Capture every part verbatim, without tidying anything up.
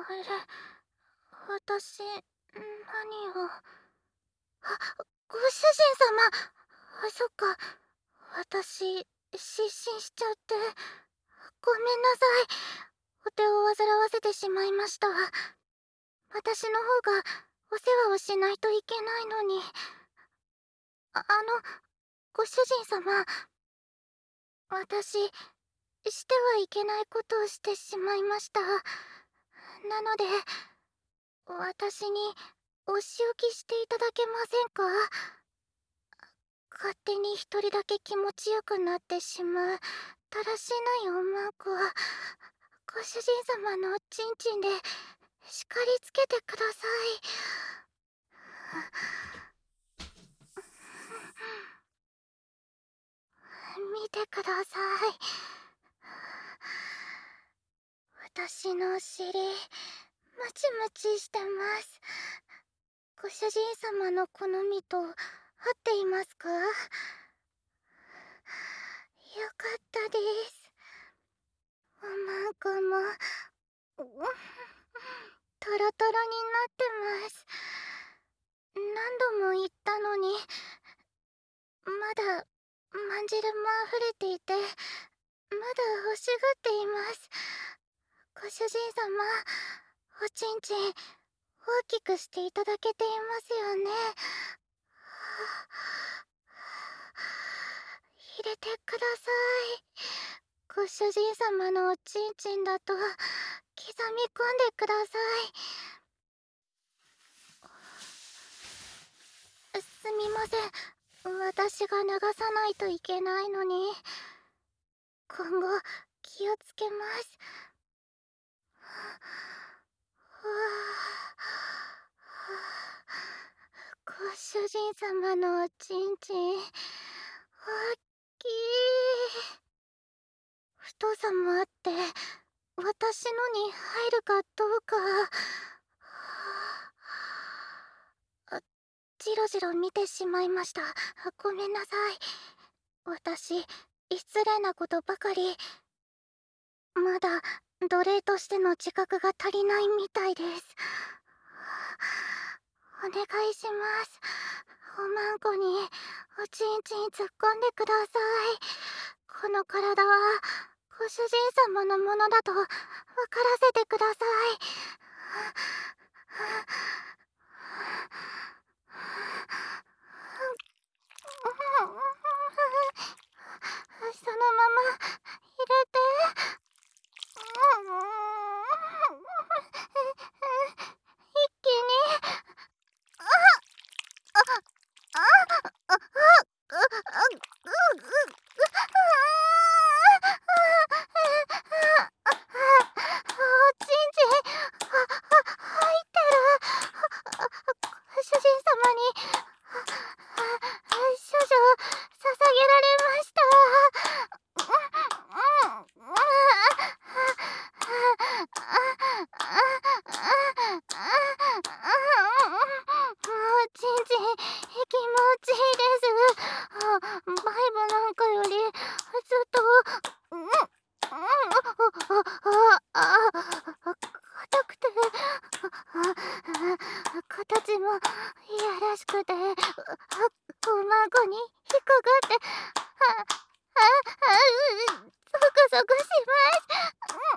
れ、私、何を。あ、ご主人様。あ、そっか。私、失神しちゃって。ごめんなさい。お手を煩わせてしまいました。私の方がお世話をしないといけないのに。あ、あの、ご主人様。私、してはいけないことをしてしまいました。なので、私にお仕置きしていただけませんか？勝手に一人だけ気持ちよくなってしまうだらしない女子は、ご主人様のおちんちんで叱りつけてください。見てください。私のお尻、ムチムチしてます。ご主人様の好みと合っていますか？よかったです。おまんこも、トロトロになってます。何度も言ったのに、まだ、まんじるも溢れていて、まだ欲しがっています。ご主人様、おちんちん、大きくしていただけていますよね。入れてください。ご主人様のおちんちんだと、刻み込んでください。すみません。私が流さないといけないのに。今後、気をつけます。ご主人様のおちんちん、大きい。太さもあって、私のに入るかどうか。あ、じろじろ見てしまいました。ごめんなさい。私、失礼なことばかり。まだ奴隷としての自覚が足りないみたいです。お願いします。おまんこにおちんちん突っ込んでください。この体はご主人様のものだと分からせてください。そのまま入れて。一気に。あああああおちんちん、入ってる。主人様に処女捧げられました。おちんちん気持ちいいです。バイブなんかよりずっと硬くて形もいやらしくて、おまんこに引っかかって、ああゾクゾクします。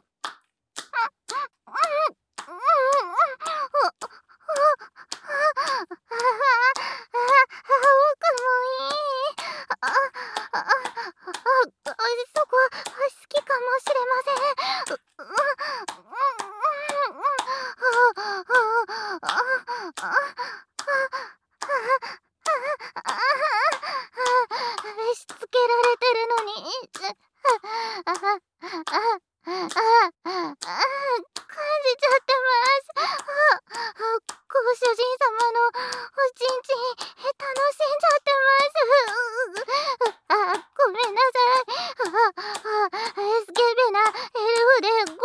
奥もいい。あ、あ、あ、そこ好きかもしれません。しつけられてるのに。あああああ感じちゃってます。ご主人様のおちんちん楽しんじゃってます。あ、ごめんなさい。スケベなエルフでごめんなさ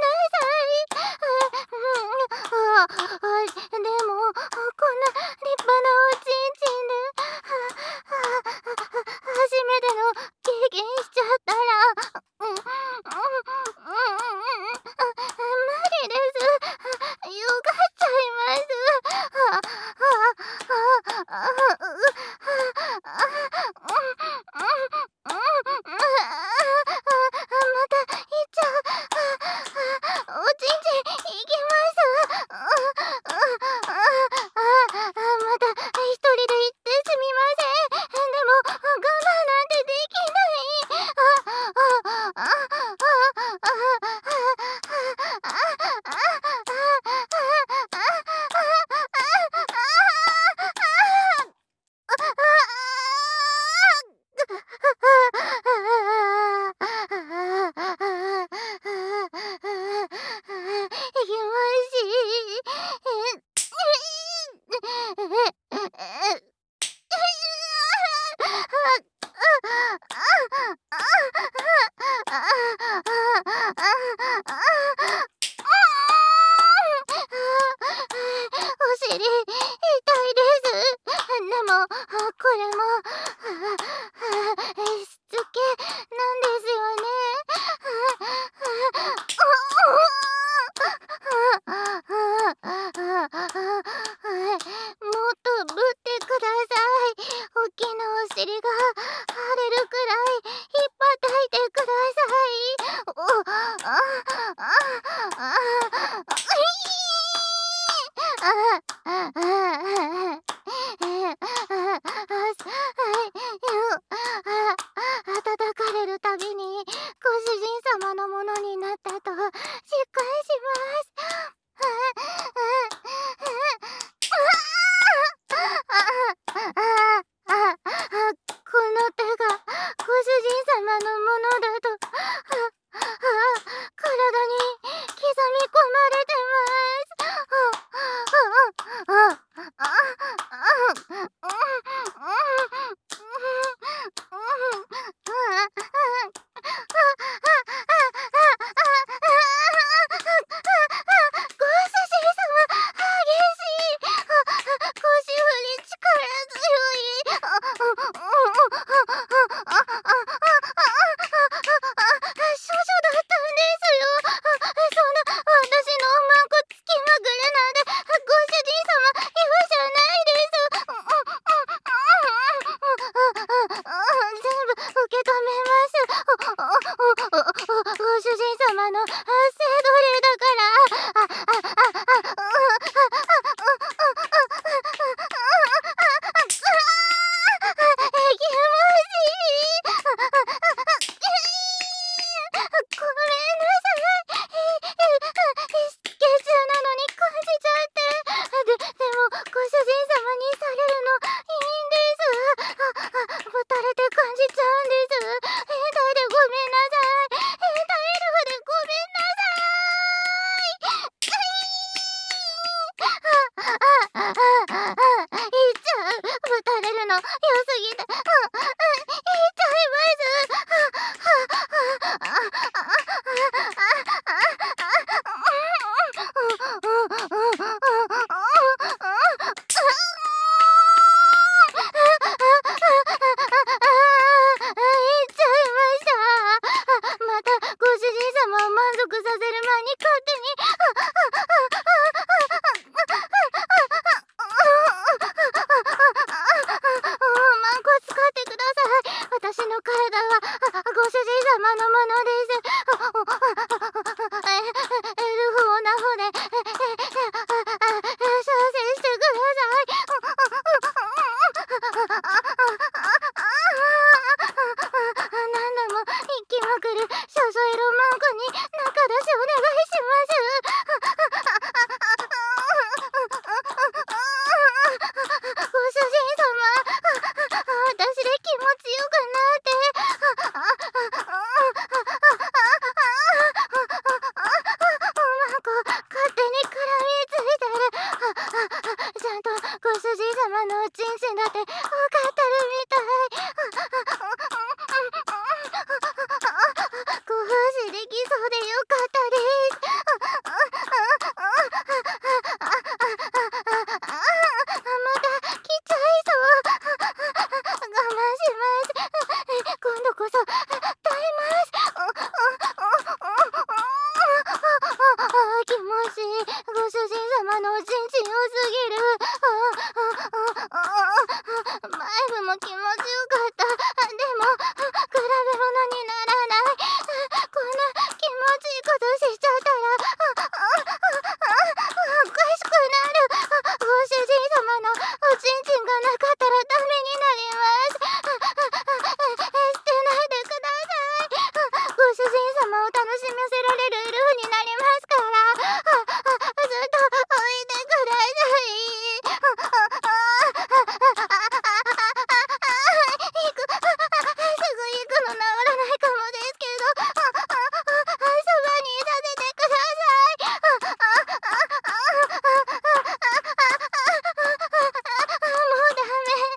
い。でもこんな立派なおちんちんで初めての経験しちゃったら無理です。 ご主人様のセドリだから。ああああ気持ちいい。ごめんなさい。しつけ中なのに感じちゃって。で、でもご主人様にされるのいいんです。あ、あ、ぶたれて感じちゃうんです。変態でごめんなさい。変態エルフでごめんなさい。あ、あ、あ、あ、あ、いっちゃう。ぶたれるの良すぎて。あ、あ、いっちゃいます。あ、あ、あ、あ、あ、またご主人様を満足させる前に勝手に。マンコ使ってください。私の体はご主人様のものです。エルフオナホで射精してください。何度も行きまくる少女エロマンコに中出しお願いします。ご主人様、私で気持ちよくなって。マンコ勝手に絡みついてる。ちゃんとご主人様のおちんちんだって分かってるみたい。ご奉仕できそうでよかったです。また来ちゃいそう。我慢します。今度こそ耐えます。気持ちいい。ご主人様のおちんちん良すぎる。前部も気持ちよかった。でも比べ物にならない。こんな気持ちいいことしちゃったらおかしくなる。ご主人様のおちんちんがなかったらダメになります。捨てないでください。ご主人様を楽しませられるエルフになりますから。ずっとおいでください。行く、すぐ行くの治らないかもですけど、そばにいさせてください。もうダ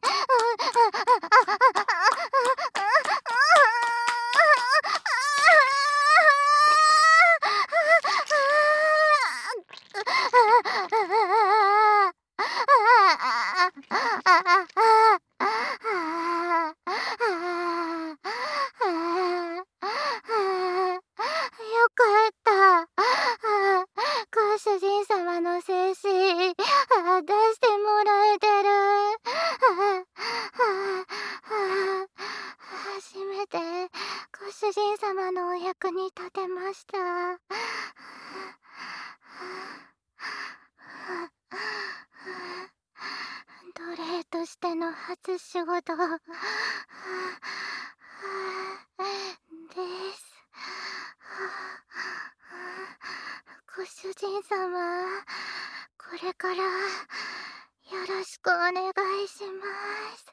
よかった。ご主人様の精子出してもらえてる。初めてご主人様のお役に立てました。奴隷としての初仕事です。ご主人様、これからよろしくお願いします。